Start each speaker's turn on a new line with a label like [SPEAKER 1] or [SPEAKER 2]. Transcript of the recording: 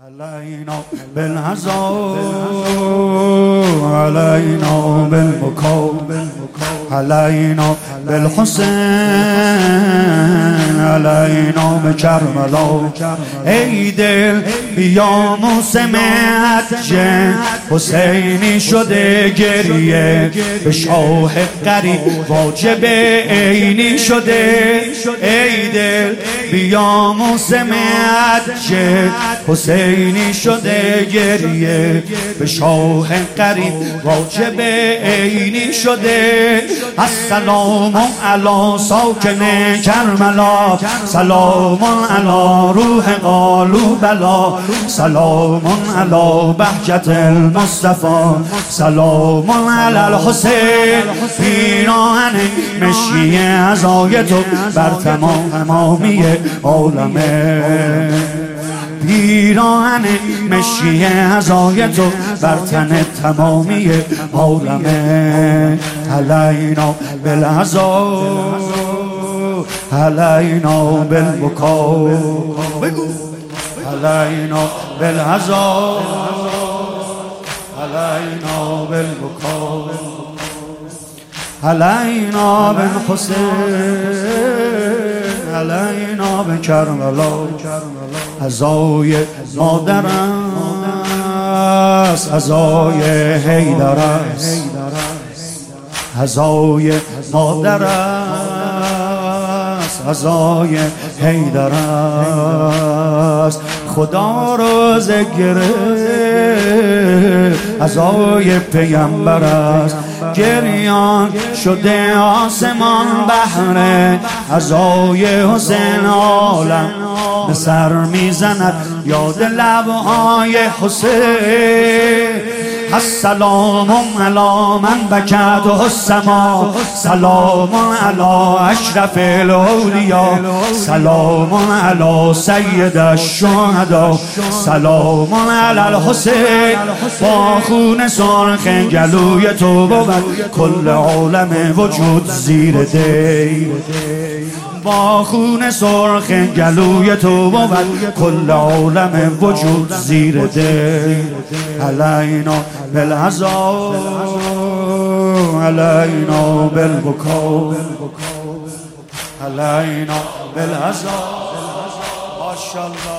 [SPEAKER 1] علينا بالعزاء علينا بالبكاء علينا بالحسين علينا بكربلا ای دل بیا موسم حج حسینی شده گریه به شاه غریب واجب عینی شده ای دل بیا موسم حج حسینی شده گریه به شاه غریب واجب عینی شده السلام علی ساکن کربلا سلام علی روح قالوا بلا سلام علی بهجت المصطفى سلام علی الحسین پیراهن مشکی عزای تو بر تمامی عالمه پیراهن مشکی عزای تو بر تن تمامی عالمه علینا بالعزا علینا بالبکا علینا بالعزا علینا بالبکا علینا بالحسین علینا بکربلا عزای مادر است عزای حیدر است عزای مادر است عزای حیدر است خدا رو ذکر عزای پیامبر است گریان شده آسمان بحر عزای حسین عالم به سر میزند یاد لبهای حسین السلام علی من بکت السما سلام علی اشرف الاولیا سلام علی سید الشهدا سلام علی الحسین با خون سرخ گلوی تو بود کل عالم وجود زیر دی با خون سرخ گلوی تو بود کل عالم وجود زیر دی علینا بالعزا علینا بالبکا علینا بالعزا ماشاءالله